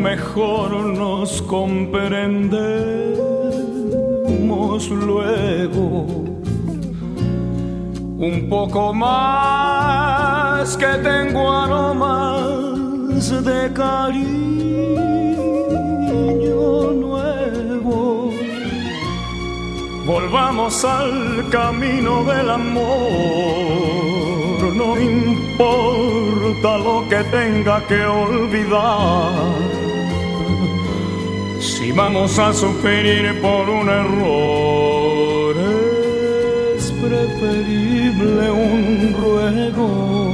mejor nos comprendemos luego. Un poco más que tengo aromas de cariño nuevo. Volvamos al camino del amor, no importa lo que tenga que olvidar. Si vamos a sufrir por un error, es preferible un ruego.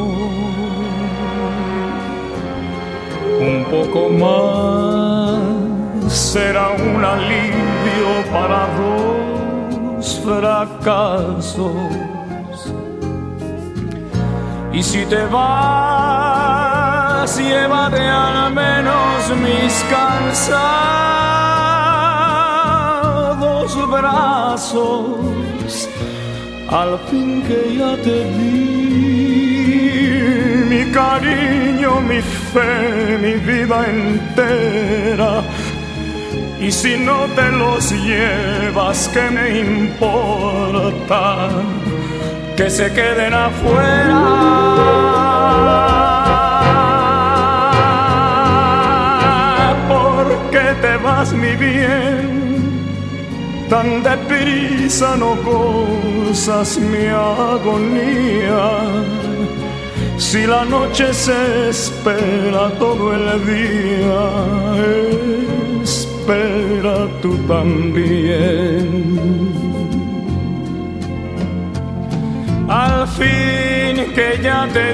Un poco más será un alivio para dos fracasos. Y si te vas, llévate al menos mis cansados brazos. Al fin que ya te di mi cariño, mi fe, mi vida entera. Y si no te los llevas, ¿qué me importa? Que se queden afuera. ¿Por qué te vas, mi bien? Tan deprisa no gozas mi agonía. Si la noche se espera todo el día, espera tú también. Al fin que ya te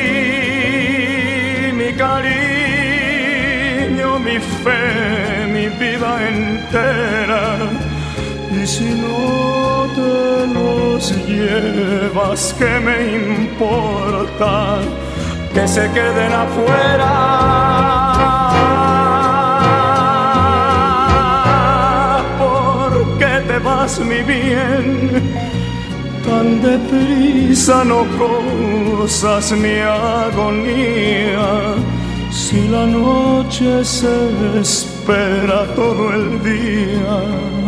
di mi cariño, mi fe, mi vida entera. Y si no te los llevas, ¿qué me importa? Que se queden afuera. ¿Por qué te vas, mi bien? Tan deprisa no gozas mi agonía. Si la noche se espera todo el día,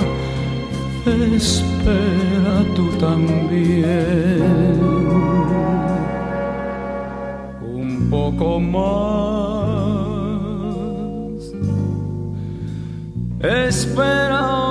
espera tú también. Un poco más, espera